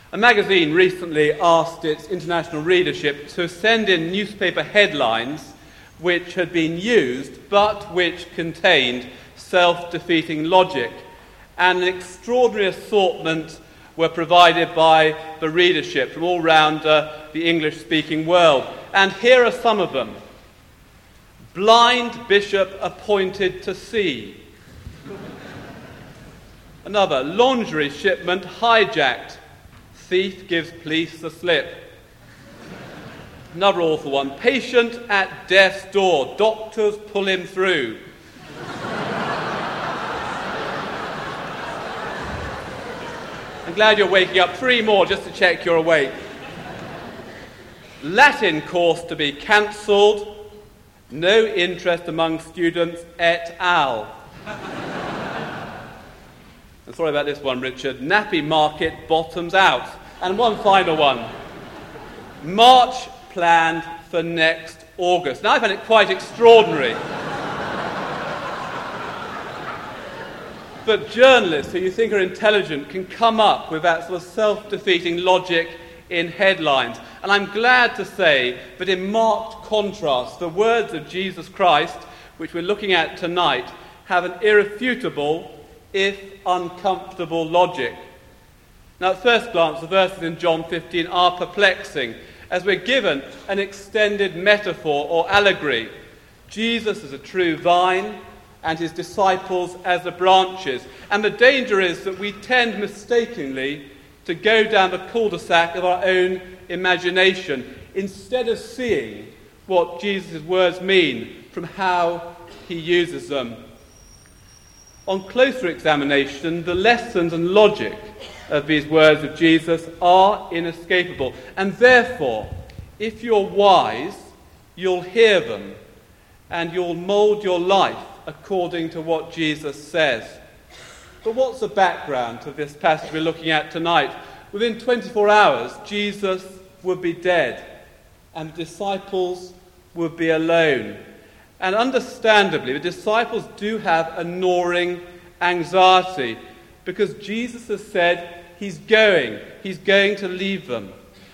A magazine recently asked its international readership to send in newspaper headlines which had been used but which contained self-defeating logic, and an extraordinary assortment were provided by the readership from all round the English-speaking world. And here are some of them. Blind bishop appointed to sea. Another, lingerie shipment hijacked. Thief gives police the slip. Another awful one. Patient at death's door. Doctors pull him through. I'm glad you're waking up. 3 more just to check you're awake. Latin course to be cancelled. No interest among students et al. I'm sorry about this one, Richard. Nappy market bottoms out. And one final one. March planned for next August. Now, I find it quite extraordinary that journalists who you think are intelligent can come up with that sort of self-defeating logic in headlines. And I'm glad to say that in marked contrast, the words of Jesus Christ, which we're looking at tonight, have an irrefutable, if uncomfortable logic. Now, at first glance, the verses in John 15 are perplexing, as we're given an extended metaphor or allegory. Jesus is a true vine, and his disciples as the branches. And the danger is that we tend mistakenly to go down the cul-de-sac of our own imagination, instead of seeing what Jesus' words mean from how he uses them. On closer examination, the lessons and logic of these words of Jesus are inescapable. And therefore, if you're wise, you'll hear them and you'll mould your life according to what Jesus says. But what's the background to this passage we're looking at tonight? Within 24 hours, Jesus would be dead and the disciples would be alone. And understandably, the disciples do have a gnawing anxiety because Jesus has said he's going to leave them.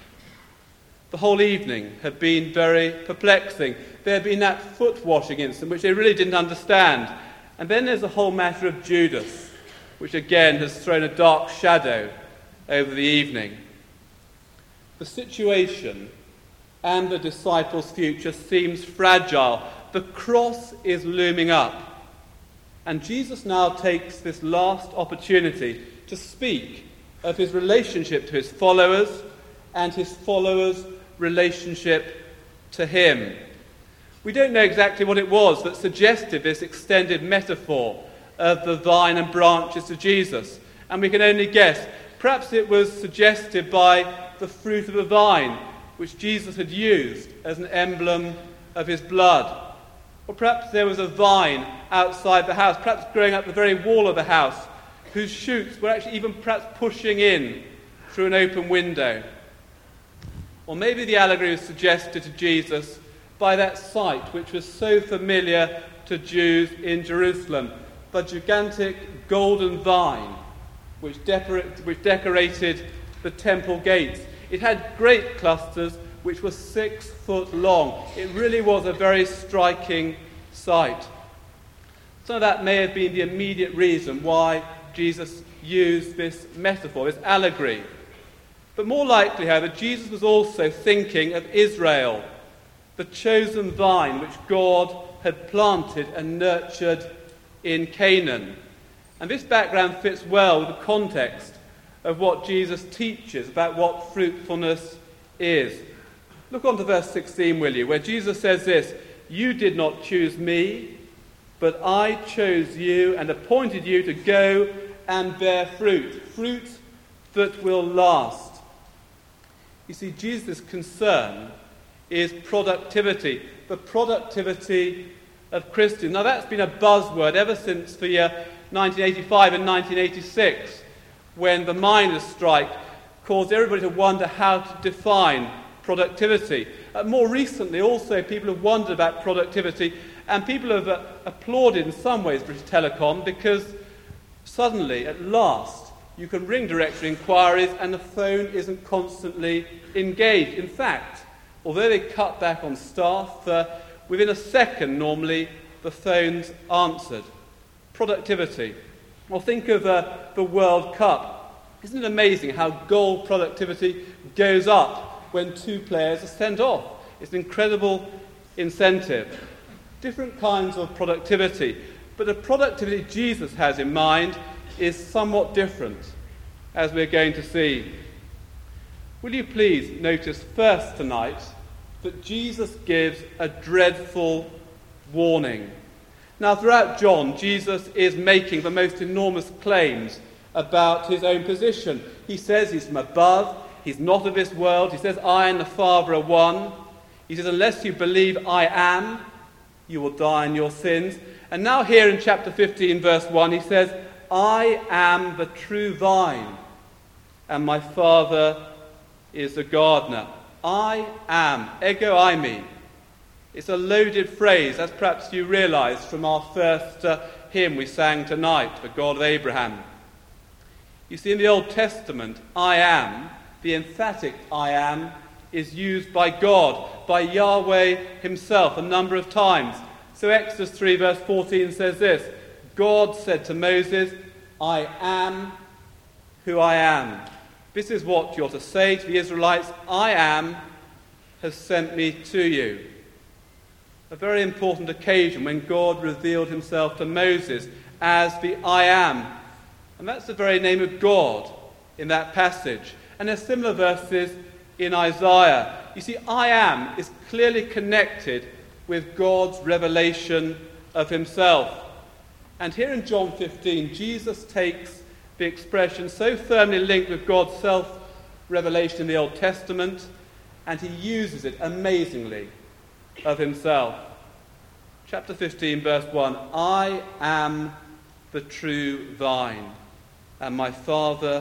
The whole evening had been very perplexing. There had been that foot washing incident, which they really didn't understand. And then there's the whole matter of Judas, which again has thrown a dark shadow over the evening. The situation and the disciples' future seems fragile. The cross is looming up. And Jesus now takes this last opportunity to speak of his relationship to his followers and his followers' relationship to him. We don't know exactly what it was that suggested this extended metaphor of the vine and branches to Jesus, and we can only guess. Perhaps it was suggested by the fruit of the vine, which Jesus had used as an emblem of his blood. Or perhaps there was a vine outside the house, perhaps growing up the very wall of the house, whose shoots were actually even perhaps pushing in through an open window. Or maybe the allegory was suggested to Jesus by that sight which was so familiar to Jews in Jerusalem, the gigantic golden vine which decorated the temple gates. It had grape clusters which were 6 foot long. It really was a very striking sight. Some of that may have been the immediate reason why Jesus used this metaphor, this allegory. But more likely, however, Jesus was also thinking of Israel, the chosen vine which God had planted and nurtured in Canaan. And this background fits well with the context of what Jesus teaches about what fruitfulness is. Look on to verse 16, will you, where Jesus says this: "You did not choose me, but I chose you and appointed you to go and bear fruit, fruit that will last." You see, Jesus' concern is productivity, the productivity of Christians. Now, that's been a buzzword ever since the year 1985 and 1986, when the miners' strike caused everybody to wonder how to define productivity. More recently, also, people have wondered about productivity, and people have applauded in some ways British Telecom because suddenly, at last, You can ring directory inquiries and the phone isn't constantly engaged. In fact, although they cut back on staff, within a second normally the phone's answered. Productivity. Well, think of the World Cup. Isn't it amazing how goal productivity goes up when two players are sent off? It's an incredible incentive. Different kinds of productivity. But the productivity Jesus has in mind is somewhat different, as we're going to see. Will you please notice first tonight that Jesus gives a dreadful warning. Now, throughout John, Jesus is making the most enormous claims about his own position. He says he's from above, he's not of this world. He says, I and the Father are one. He says, unless you believe I am, you will die in your sins. And now here in chapter 15, verse 1, he says, I am the true vine, and my Father is the gardener. I am, ego eimi. It's a loaded phrase, as perhaps you realise from our first hymn we sang tonight, the God of Abraham. You see, in the Old Testament, I am, the emphatic I am, is used by God, by Yahweh himself, a number of times. So Exodus 3 verse 14 says this, God said to Moses, I am who I am. This is what you're to say to the Israelites, I am has sent me to you. A very important occasion when God revealed himself to Moses as the I am. And that's the very name of God in that passage. And there's similar verses in Isaiah. You see, I am is clearly connected with God's revelation of himself. And here in John 15, Jesus takes the expression so firmly linked with God's self-revelation in the Old Testament, and he uses it amazingly of himself. Chapter 15, verse 1, I am the true vine, and my Father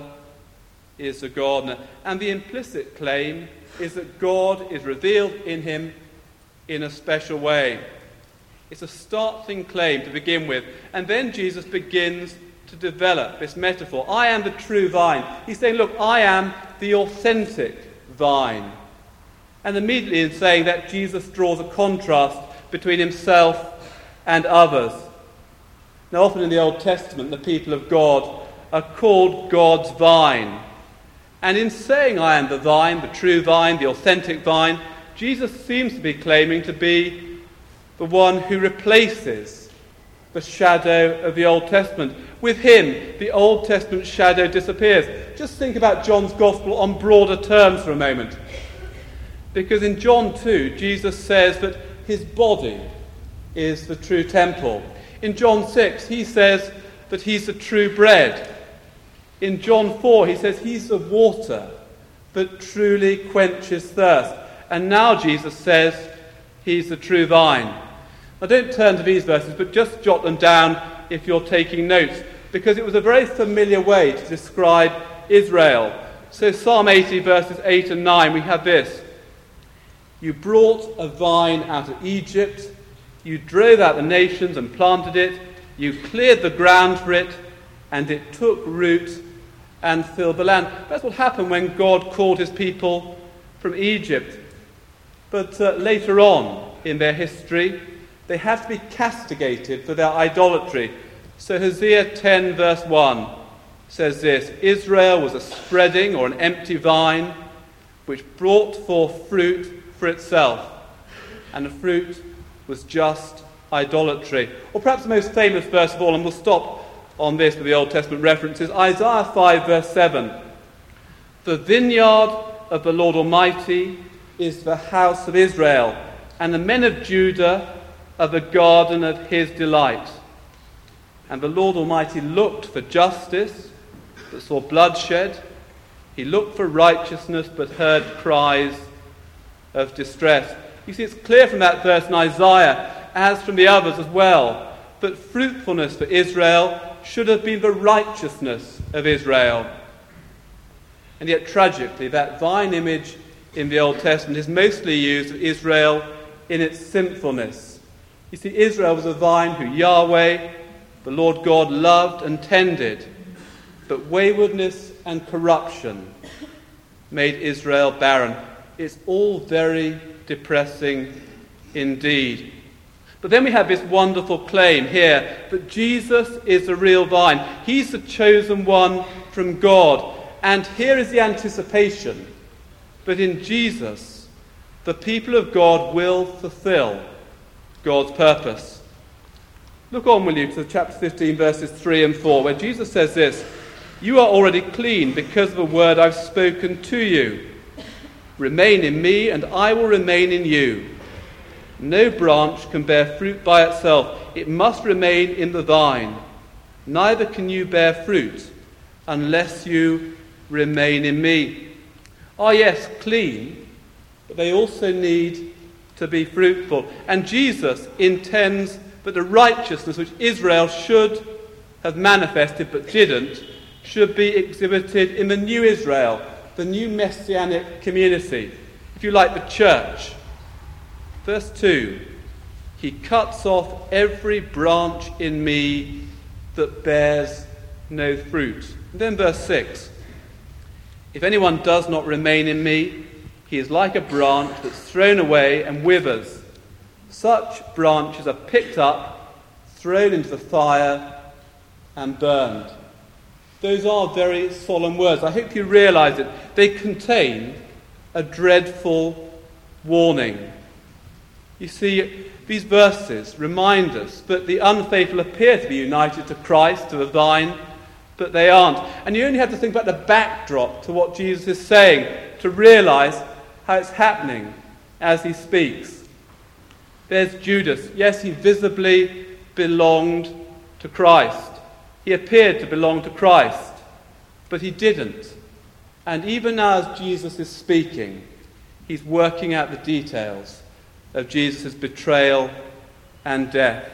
is the gardener. And the implicit claim is that God is revealed in him in a special way. It's a startling claim to begin with. And then Jesus begins to develop this metaphor. I am the true vine. He's saying, look, I am the authentic vine. And immediately in saying that, Jesus draws a contrast between himself and others. Now, often in the Old Testament, the people of God are called God's vine. And in saying I am the vine, the true vine, the authentic vine, Jesus seems to be claiming to be the one who replaces the shadow of the Old Testament. With him, the Old Testament shadow disappears. Just think about John's Gospel on broader terms for a moment. Because in John 2, Jesus says that his body is the true temple. In John 6, he says that he's the true bread. In John 4, he says he's the water that truly quenches thirst. And now Jesus says he's the true vine. Now don't turn to these verses, but just jot them down if you're taking notes, because it was a very familiar way to describe Israel. So Psalm 80 verses 8 and 9, we have this. You brought a vine out of Egypt, you drove out the nations and planted it, you cleared the ground for it, and it took root and filled the land. That's what happened when God called his people from Egypt. But later on in their history, they have to be castigated for their idolatry. So Hosea 10 verse 1 says this, Israel was a spreading or an empty vine which brought forth fruit for itself, and the fruit was just idolatry. Or perhaps the most famous verse of all, and we'll stop on this with the Old Testament references, Isaiah 5 verse 7. The vineyard of the Lord Almighty is the house of Israel, and the men of Judah are the garden of his delight. And the Lord Almighty looked for justice, but saw bloodshed. He looked for righteousness, but heard cries of distress. You see, it's clear from that verse in Isaiah, as from the others as well, that fruitfulness for Israel should have been the righteousness of Israel. And yet, tragically, that vine image in the Old Testament is mostly used of Israel in its sinfulness. You see, Israel was a vine who Yahweh, the Lord God, loved and tended. but waywardness and corruption made Israel barren. It's all very depressing indeed. But then we have this wonderful claim here that Jesus is the real vine. He's the chosen one from God. And here is the anticipation that in Jesus, the people of God will fulfill God's purpose. Look on, will you, to chapter 15, verses 3 and 4, where Jesus says this: "You are already clean because of the word I've spoken to you. Remain in me, and I will remain in you. No branch can bear fruit by itself. It must remain in the vine. Neither can you bear fruit unless you remain in me." Ah, yes, clean, but they also need to be fruitful. And Jesus intends that the righteousness which Israel should have manifested but didn't should be exhibited in the new Israel, the new messianic community, if you like, the church. Verse 2, "He cuts off every branch in me that bears no fruit." And then verse 6, "If anyone does not remain in me, he is like a branch that's thrown away and withers. Such branches are picked up, thrown into the fire, and burned." Those are very solemn words. I hope you realise it. They contain a dreadful warning. You see, these verses remind us that the unfaithful appear to be united to Christ, to the vine, but they aren't. And you only have to think about the backdrop to what Jesus is saying to realise how it's happening as he speaks. There's Judas. Yes, he visibly belonged to Christ. He appeared to belong to Christ, but he didn't. And even as Jesus is speaking, he's working out the details of Jesus' betrayal and death.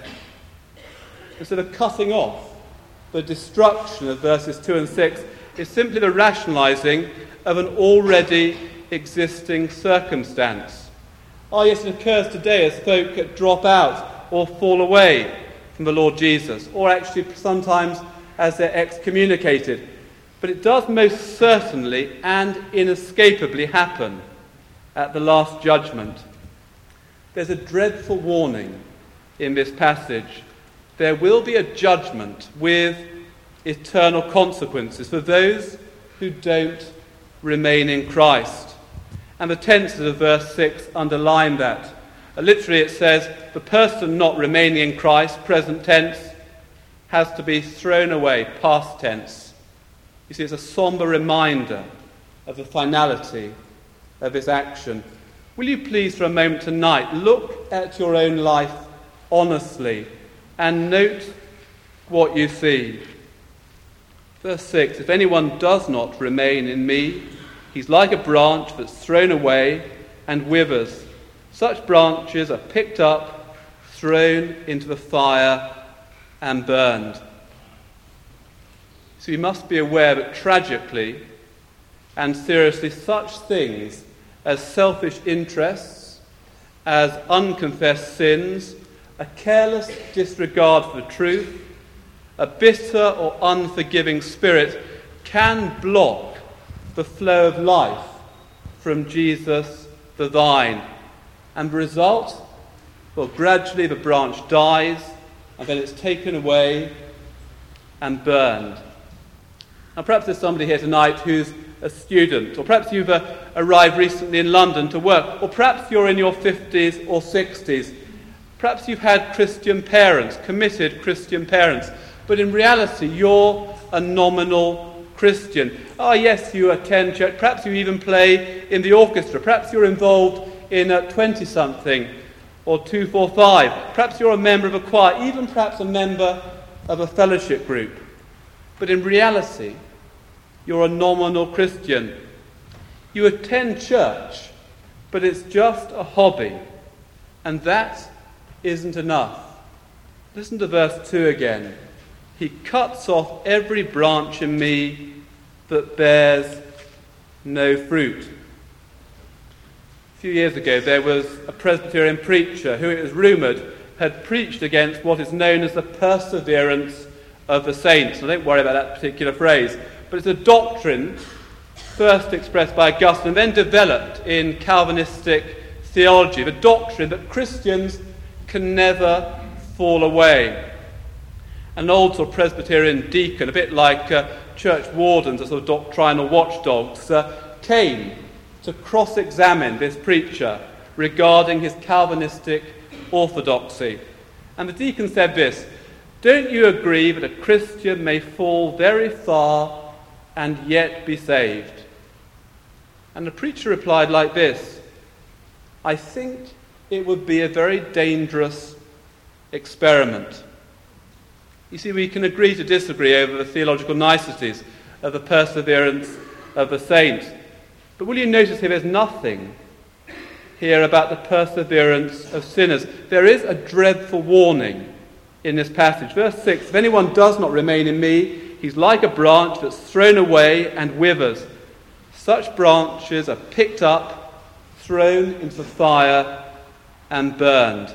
Instead of cutting off the destruction of verses 2 and 6, is simply the rationalising of an already existing circumstance. Oh yes, it occurs today as folk drop out or fall away from the Lord Jesus, or actually sometimes as they're excommunicated. But it does most certainly and inescapably happen at the last judgment. There's a dreadful warning in this passage. There will be a judgment with eternal consequences for those who don't remain in Christ. And the tenses of verse 6 underline that. Literally it says, the person not remaining in Christ, present tense, has to be thrown away, past tense. You see, it's a sombre reminder of the finality of this action. Will you please for a moment tonight look at your own life honestly and note what you see. Verse 6, "If anyone does not remain in me, he's like a branch that's thrown away and withers. Such branches are picked up, thrown into the fire, and burned." So you must be aware that tragically and seriously such things as selfish interests, as unconfessed sins, a careless disregard for the truth, a bitter or unforgiving spirit can block the flow of life from Jesus the vine. And the result, well, gradually the branch dies and then it's taken away and burned. Now perhaps there's somebody here tonight who's a student, or perhaps you've arrived recently in London to work, or perhaps you're in your 50s or 60s. Perhaps you've had Christian parents, committed Christian parents, but in reality you're a nominal Christian. Oh yes, you attend church, perhaps you even play in the orchestra, perhaps you're involved in 20-something or 245, perhaps you're a member of a choir, even perhaps a member of a fellowship group. But in reality, you're a nominal Christian. You attend church, but it's just a hobby, and that isn't enough. Listen to verse 2 again. "He cuts off every branch in me that bears no fruit." A few years ago, there was a Presbyterian preacher who, it was rumoured, had preached against what is known as the perseverance of the saints. And don't worry about that particular phrase. But it's a doctrine first expressed by Augustine and then developed in Calvinistic theology. The doctrine that Christians can never fall away. An old sort of Presbyterian deacon, a bit like church wardens, a sort of doctrinal watchdogs, came to cross-examine this preacher regarding his Calvinistic orthodoxy. And the deacon said this: "Don't you agree that a Christian may fall very far and yet be saved?" And the preacher replied like this: "I think it would be a very dangerous experiment." You see, we can agree to disagree over the theological niceties of the perseverance of the saints. But will you notice here there's nothing here about the perseverance of sinners? There is a dreadful warning in this passage. Verse 6, "If anyone does not remain in me, he's like a branch that's thrown away and withers. Such branches are picked up, thrown into the fire, and burned."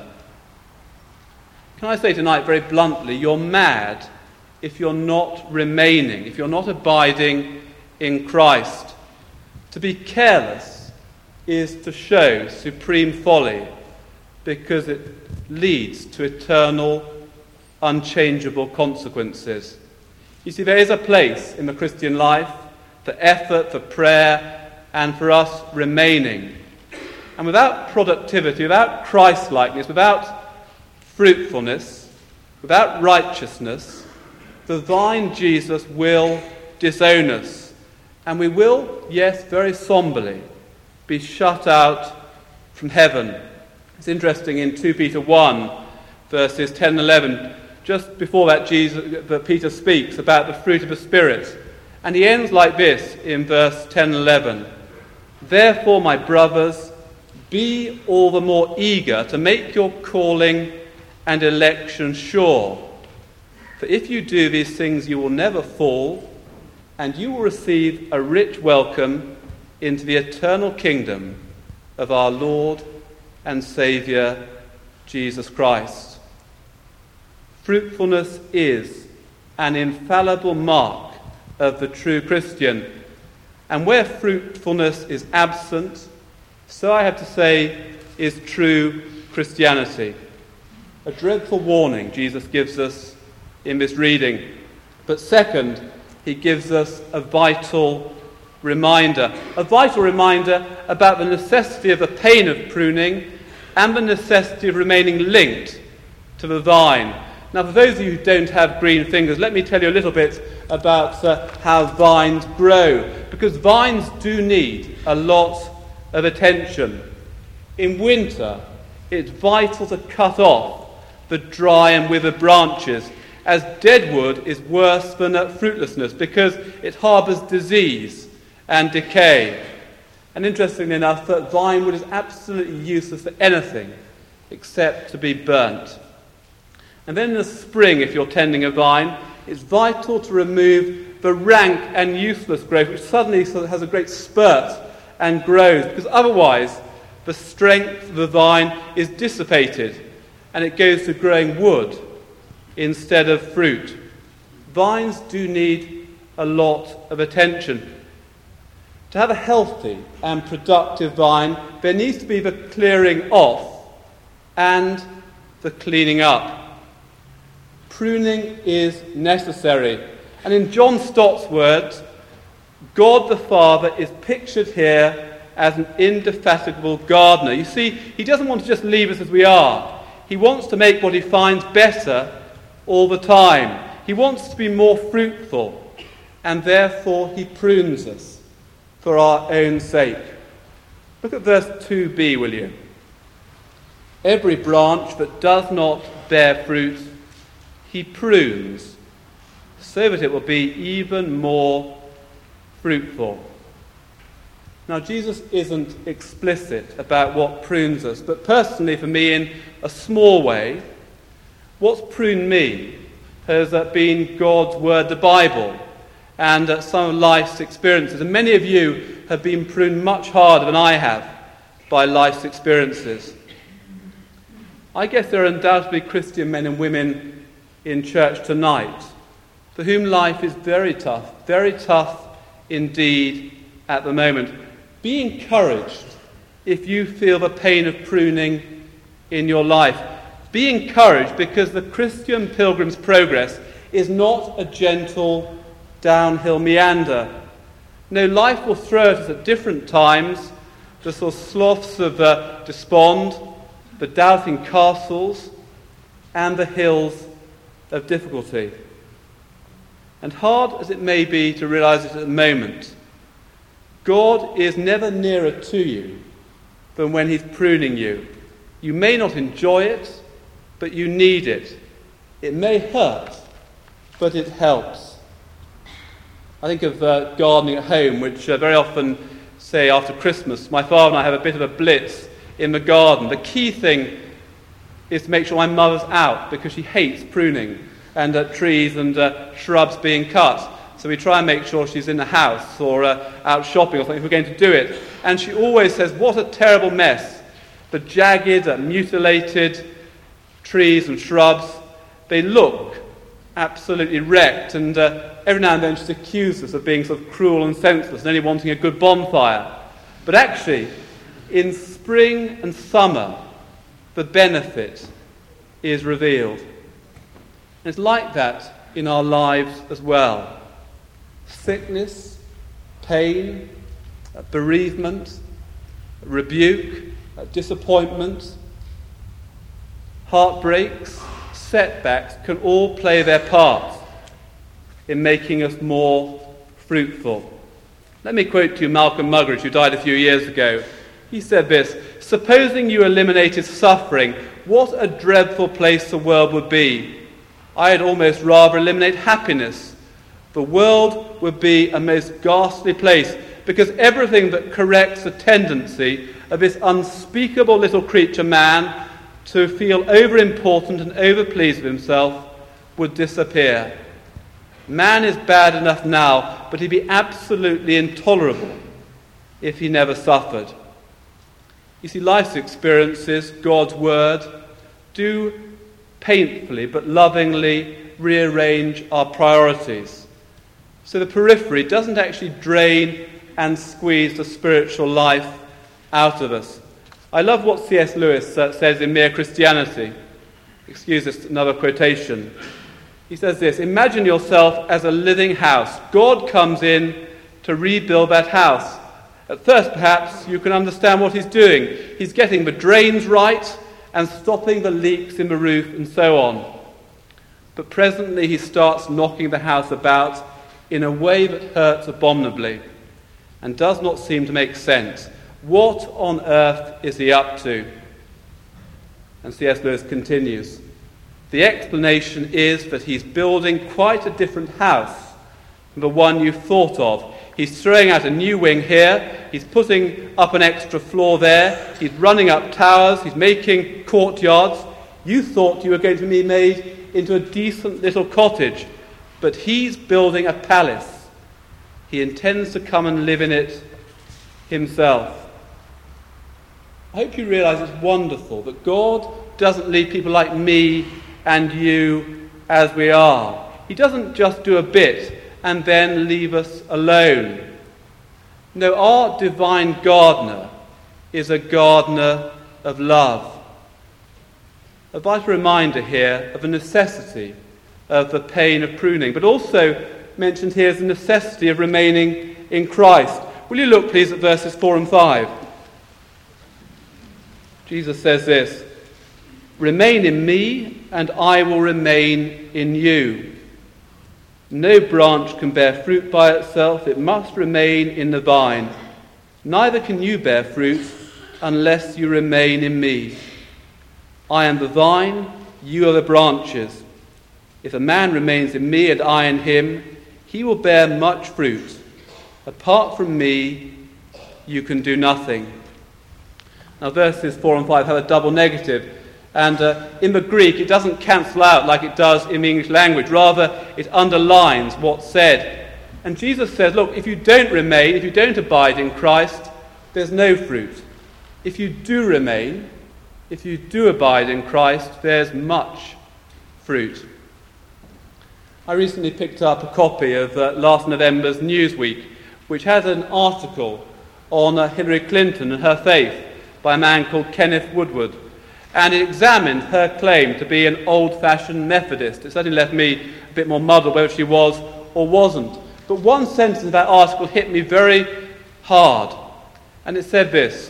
Can I say tonight very bluntly, you're mad if you're not remaining, if you're not abiding in Christ. To be careless is to show supreme folly, because it leads to eternal, unchangeable consequences. You see, there is a place in the Christian life for effort, for prayer, and for us remaining. And without productivity, without Christ-likeness, without fruitfulness, without righteousness, the vine Jesus will disown us. And we will, yes, very somberly, be shut out from heaven. It's interesting in 2 Peter 1, verses 10 and 11, just before that Peter speaks about the fruit of the Spirit. And he ends like this in verse 10 and 11. "Therefore, my brothers, be all the more eager to make your calling and election sure. For if you do these things, you will never fall, and you will receive a rich welcome into the eternal kingdom of our Lord and Saviour, Jesus Christ." Fruitfulness is an infallible mark of the true Christian. And where fruitfulness is absent, so I have to say, is true Christianity. A dreadful warning Jesus gives us in this reading. But second, he gives us a vital reminder about the necessity of the pain of pruning and the necessity of remaining linked to the vine. Now, for those of you who don't have green fingers, let me tell you a little bit about how vines grow, because vines do need a lot of attention. In winter, it's vital to cut off the dry and withered branches, as dead wood is worse than fruitlessness because it harbours disease and decay. And interestingly enough, that vine wood is absolutely useless for anything except to be burnt. And then in the spring, if you're tending a vine, it's vital to remove the rank and useless growth, which suddenly sort of has a great spurt and grows, because otherwise the strength of the vine is dissipated and it goes to growing wood instead of fruit. Vines do need a lot of attention. To have a healthy and productive vine, there needs to be the clearing off and the cleaning up. Pruning is necessary. And in John Stott's words, God the Father is pictured here as an indefatigable gardener. You see, he doesn't want to just leave us as we are. He wants to make what he finds better all the time. He wants to be more fruitful, and therefore he prunes us for our own sake. Look at verse 2b, will you? "Every branch that does not bear fruit, he prunes, so that it will be even more fruitful." Now, Jesus isn't explicit about what prunes us, but personally for me, in a small way, what's pruned me has been God's Word, the Bible, and some of life's experiences. And many of you have been pruned much harder than I have by life's experiences. I guess there are undoubtedly Christian men and women in church tonight for whom life is very tough indeed at the moment. Be encouraged if you feel the pain of pruning in your life. Be encouraged because the Christian pilgrim's progress is not a gentle downhill meander. No, life will throw at us at different times the sort of sloughs of despond, the doubting castles, and the hills of difficulty. And hard as it may be to realize it at the moment, God is never nearer to you than when he's pruning you. You may not enjoy it, but you need it. It may hurt, but it helps. I think of gardening at home, which very often, say after Christmas, my father and I have a bit of a blitz in the garden. The key thing is to make sure my mother's out because she hates pruning and trees and shrubs being cut. So we try and make sure she's in the house or out shopping or something if we're going to do it. And she always says, what a terrible mess. The jagged, mutilated trees and shrubs, they look absolutely wrecked. And every now and then she's accused us of being sort of cruel and senseless and only wanting a good bonfire. But actually, in spring and summer, the benefit is revealed. And it's like that in our lives as well. Sickness, pain, bereavement, rebuke, disappointment, heartbreaks, setbacks can all play their part in making us more fruitful. Let me quote to you Malcolm Muggeridge, who died a few years ago. He said this: "Supposing you eliminated suffering, what a dreadful place the world would be. I'd almost rather eliminate happiness. The world would be a most ghastly place, because everything that corrects the tendency of this unspeakable little creature man to feel over-important and over-pleased with himself would disappear. Man is bad enough now, but he'd be absolutely intolerable if he never suffered." You see, life's experiences, God's word, do painfully but lovingly rearrange our priorities. So the periphery doesn't actually drain and squeeze the spiritual life out of us. I love what C.S. Lewis says in Mere Christianity. Excuse this, another quotation. He says this: "Imagine yourself as a living house. God comes in to rebuild that house. At first, perhaps, you can understand what he's doing. He's getting the drains right and stopping the leaks in the roof and so on. But presently he starts knocking the house about in a way that hurts abominably and does not seem to make sense. What on earth is he up to?" And C.S. Lewis continues, "The explanation is that he's building quite a different house from the one you thought of. He's throwing out a new wing here, he's putting up an extra floor there, he's running up towers, he's making courtyards. You thought you were going to be made into a decent little cottage, but he's building a palace. He intends to come and live in it himself." I hope you realize it's wonderful that God doesn't leave people like me and you as we are. He doesn't just do a bit and then leave us alone. No, our divine gardener is a gardener of love. A vital reminder here of the necessity of the pain of pruning, but also mentioned here is the necessity of remaining in Christ. Will you look, please, at verses 4 and 5? Jesus says this: "Remain in me, and I will remain in you. No branch can bear fruit by itself, it must remain in the vine. Neither can you bear fruit unless you remain in me. I am the vine, you are the branches. If a man remains in me and I in him, he will bear much fruit. Apart from me, you can do nothing." Now verses 4 and 5 have a double negative. And in the Greek, it doesn't cancel out like it does in the English language. Rather, it underlines what's said. And Jesus says, look, if you don't remain, if you don't abide in Christ, there's no fruit. If you do remain, if you do abide in Christ, there's much fruit. I recently picked up a copy of last November's Newsweek, which had an article on Hillary Clinton and her faith by a man called Kenneth Woodward. And it examined her claim to be an old-fashioned Methodist. It certainly left me a bit more muddled whether she was or wasn't. But one sentence in that article hit me very hard. And it said this: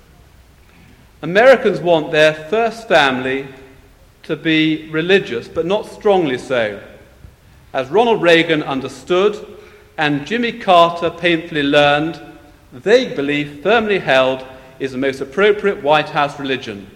Americans want their first family to be religious, but not strongly so. As Ronald Reagan understood and Jimmy Carter painfully learned, vague belief firmly held is the most appropriate White House religion.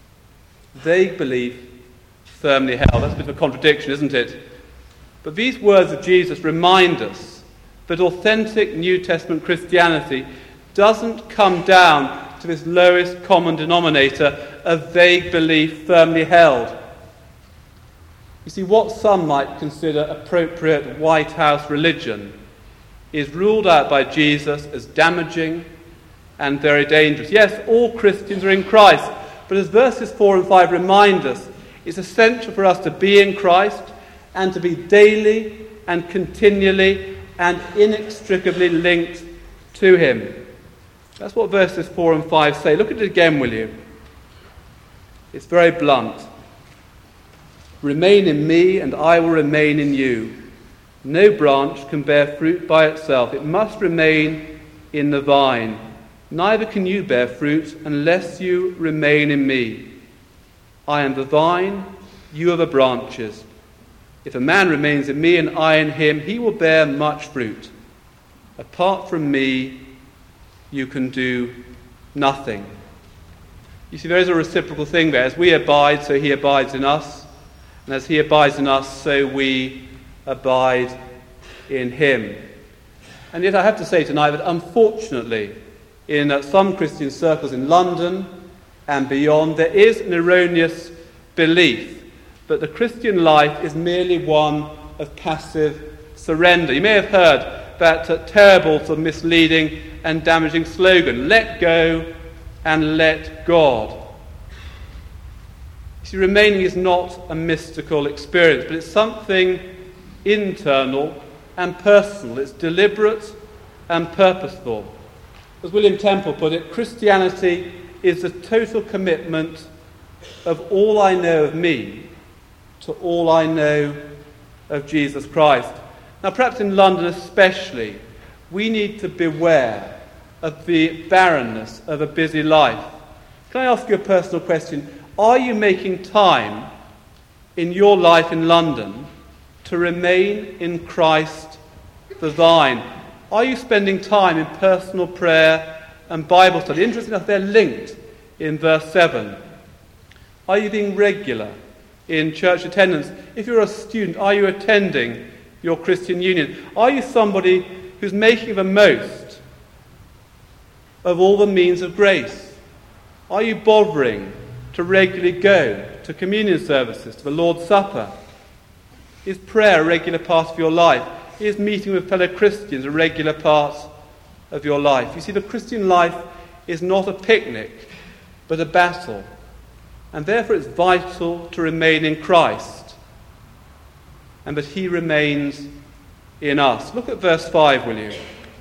Vague belief firmly held. That's a bit of a contradiction, isn't it? But these words of Jesus remind us that authentic New Testament Christianity doesn't come down to this lowest common denominator of vague belief firmly held. You see, what some might consider appropriate White House religion is ruled out by Jesus as damaging and very dangerous. Yes, all Christians are in Christ, but as verses 4 and 5 remind us, it's essential for us to be in Christ and to be daily and continually and inextricably linked to him. That's what verses 4 and 5 say. Look at it again, will you? It's very blunt. Remain in me, and I will remain in you. No branch can bear fruit by itself. It must remain in the vine. Neither can you bear fruit unless you remain in me. I am the vine, you are the branches. If a man remains in me and I in him, he will bear much fruit. Apart from me, you can do nothing. You see, there is a reciprocal thing there. As we abide, so he abides in us. And as he abides in us, so we abide in him. And yet I have to say tonight that unfortunately, in some Christian circles in London and beyond, there is an erroneous belief that the Christian life is merely one of passive surrender. You may have heard that terrible, sort of misleading and damaging slogan, let go and let God. You see, remaining is not a mystical experience, but it's something internal and personal. It's deliberate and purposeful. As William Temple put it, Christianity is the total commitment of all I know of me to all I know of Jesus Christ. Now, perhaps in London especially, we need to beware of the barrenness of a busy life. Can I ask you a personal question? Are you making time in your life in London to remain in Christ the vine? Are you spending time in personal prayer and Bible study? Interesting enough, they're linked in verse 7. Are you being regular in church attendance? If you're a student, are you attending your Christian union? Are you somebody who's making the most of all the means of grace? Are you bothering to regularly go to communion services, to the Lord's Supper? Is prayer a regular part of your life? Is meeting with fellow Christians a regular part of your life? You see, the Christian life is not a picnic, but a battle. And therefore it's vital to remain in Christ and that he remains in us. Look at verse 5, will you?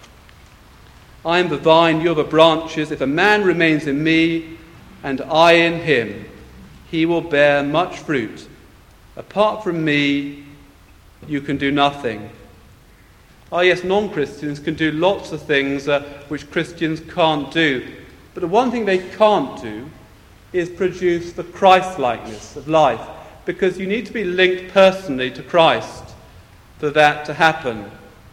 I am the vine, you are the branches. If a man remains in me and I in him, he will bear much fruit. Apart from me, you can do nothing. Oh yes, non-Christians can do lots of things which Christians can't do. But the one thing they can't do is produce the Christ-likeness of life, because you need to be linked personally to Christ for that to happen.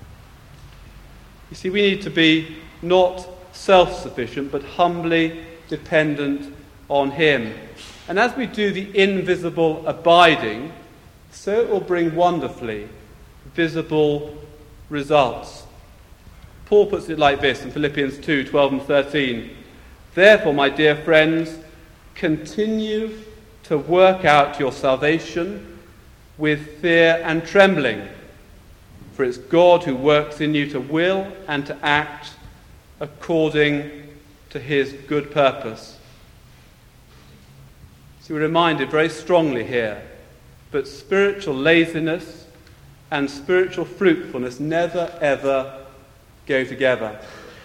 You see, we need to be not self-sufficient, but humbly dependent on him. And as we do the invisible abiding, so it will bring wonderfully visible results. Paul puts it like this in Philippians 2:12 and 13. Therefore, my dear friends, continue to work out your salvation with fear and trembling, for it's God who works in you to will and to act according to his good purpose. So we're reminded very strongly here that spiritual laziness and spiritual fruitfulness never, ever go together.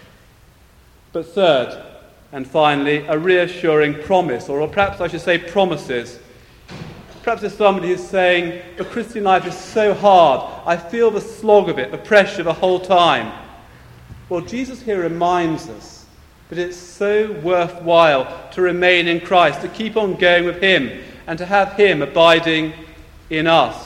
But third, and finally, a reassuring promise, or perhaps I should say promises. Perhaps there's somebody who's saying, the Christian life is so hard, I feel the slog of it, the pressure the whole time. Well, Jesus here reminds us that it's so worthwhile to remain in Christ, to keep on going with him, and to have him abiding in us.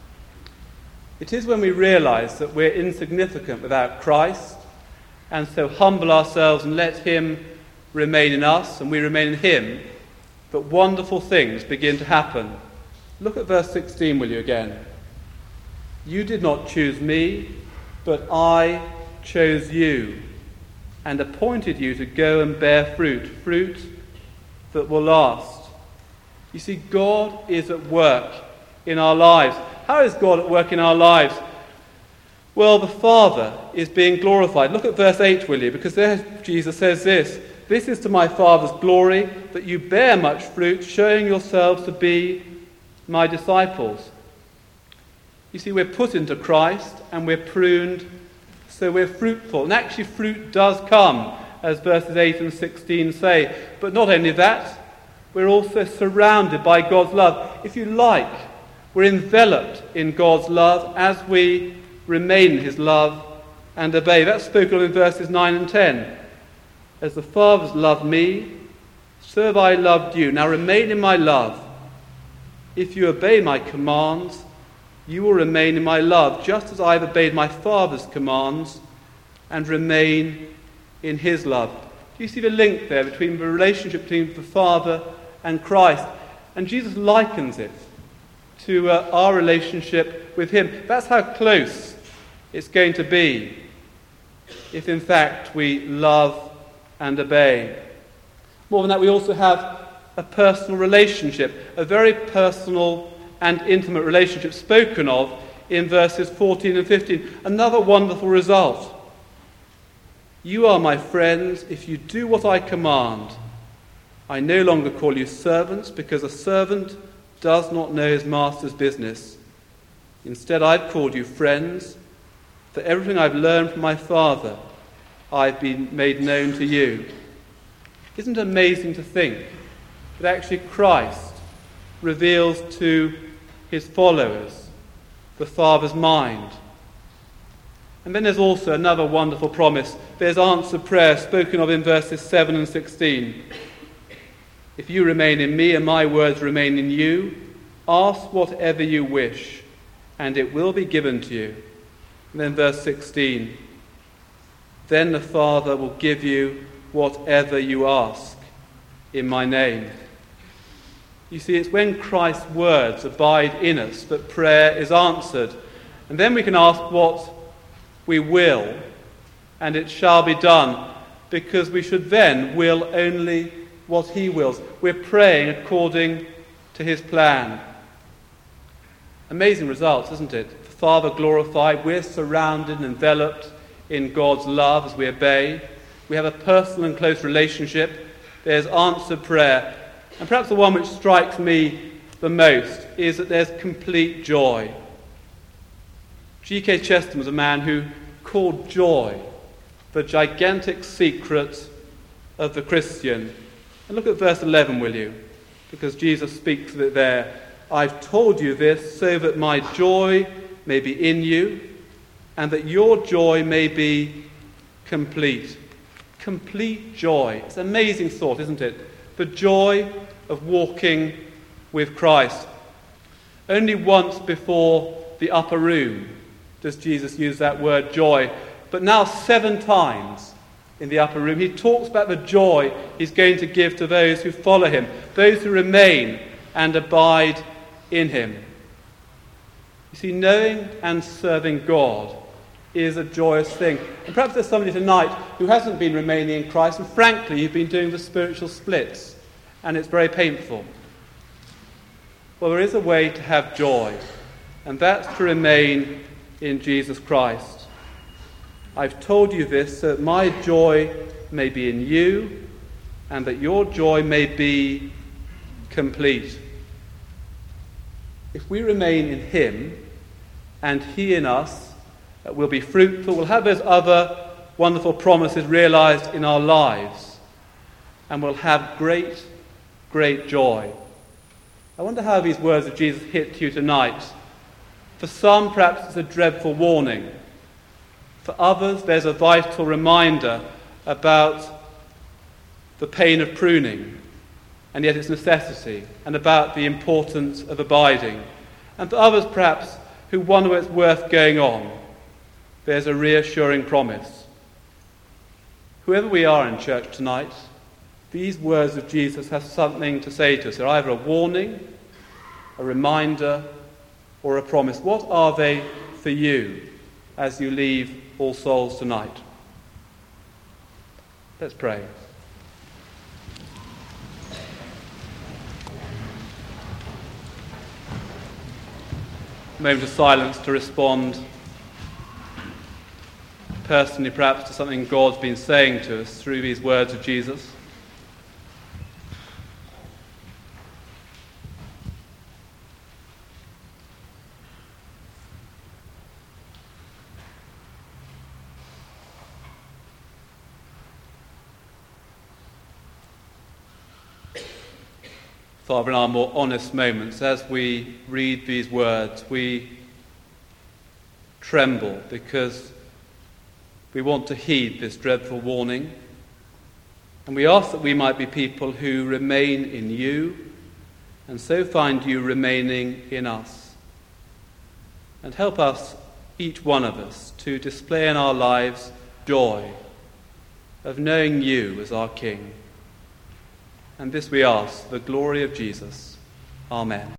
It is when we realise that we're insignificant without Christ, and so humble ourselves and let him remain in us, and we remain in him, that wonderful things begin to happen. Look at verse 16, will you, again? You did not choose me, but I chose you, and appointed you to go and bear fruit that will last. You see, God is at work in our lives. How is God at work in our lives? Well, the Father is being glorified. Look at verse 8, will you? Because there Jesus says this, "This is to my Father's glory, that you bear much fruit, showing yourselves to be my disciples." You see, we're put into Christ and we're pruned so we're fruitful. And actually fruit does come, as verses 8 and 16 say. But not only that, we're also surrounded by God's love. If you like, we're enveloped in God's love as we remain in his love and obey. That's spoken of in verses 9 and 10. As the Father's loved me, so have I loved you. Now remain in my love. If you obey my commands, you will remain in my love, just as I have obeyed my Father's commands and remain in his love. Do you see the link there between the relationship between the Father and Christ? And Jesus likens it to our relationship with him. That's how close it's going to be if in fact we love and obey. More than that, we also have a personal relationship, a very personal and intimate relationship spoken of in verses 14 and 15. Another wonderful result. You are my friends if you do what I command. I no longer call you servants, because a servant does not know his master's business. Instead, I've called you friends, for everything I've learned from my Father I've been made known to you. Isn't it amazing to think that actually Christ reveals to his followers the Father's mind? And then there's also another wonderful promise. There's answered prayer spoken of in verses 7 and 16. If you remain in me and my words remain in you, ask whatever you wish, and it will be given to you. And then verse 16. Then the Father will give you whatever you ask in my name. You see, it's when Christ's words abide in us that prayer is answered. And then we can ask what we will, and it shall be done, because we should then will only what he wills. We're praying according to his plan. Amazing results, isn't it? The Father glorified, we're surrounded and enveloped in God's love as we obey. We have a personal and close relationship. There's answered prayer. And perhaps the one which strikes me the most is that there's complete joy. G.K. Chesterton was a man who called joy the gigantic secret of the Christian. And look at verse 11, will you? Because Jesus speaks of it there. I've told you this so that my joy may be in you and that your joy may be complete. Complete joy. It's an amazing thought, isn't it? The joy of walking with Christ. Only once before the upper room does Jesus use that word joy. But now 7 times in the upper room he talks about the joy he's going to give to those who follow him, those who remain and abide in him. You see, knowing and serving God is a joyous thing. And perhaps there's somebody tonight who hasn't been remaining in Christ, and frankly you've been doing the spiritual splits, and it's very painful. Well, there is a way to have joy, and that's to remain in Jesus Christ. I've told you this so that my joy may be in you and that your joy may be complete. If we remain in him, and he in us will be fruitful, will have those other wonderful promises realized in our lives, and will have great, great joy. I wonder how these words of Jesus hit you tonight. For some, perhaps it's a dreadful warning. For others, there's a vital reminder about the pain of pruning, and yet its necessity, and about the importance of abiding. And for others, perhaps, who wonder whether it's worth going on, there's a reassuring promise. Whoever we are in church tonight, these words of Jesus have something to say to us. They're either a warning, a reminder, or a promise. What are they for you as you leave All Souls tonight? Let's pray. A moment of silence to respond personally, perhaps, to something God's been saying to us through these words of Jesus. Father, in our more honest moments, as we read these words, we tremble because we want to heed this dreadful warning. And we ask that we might be people who remain in you and so find you remaining in us. And help us, each one of us, to display in our lives joy of knowing you as our King. And this we ask, the glory of Jesus. Amen.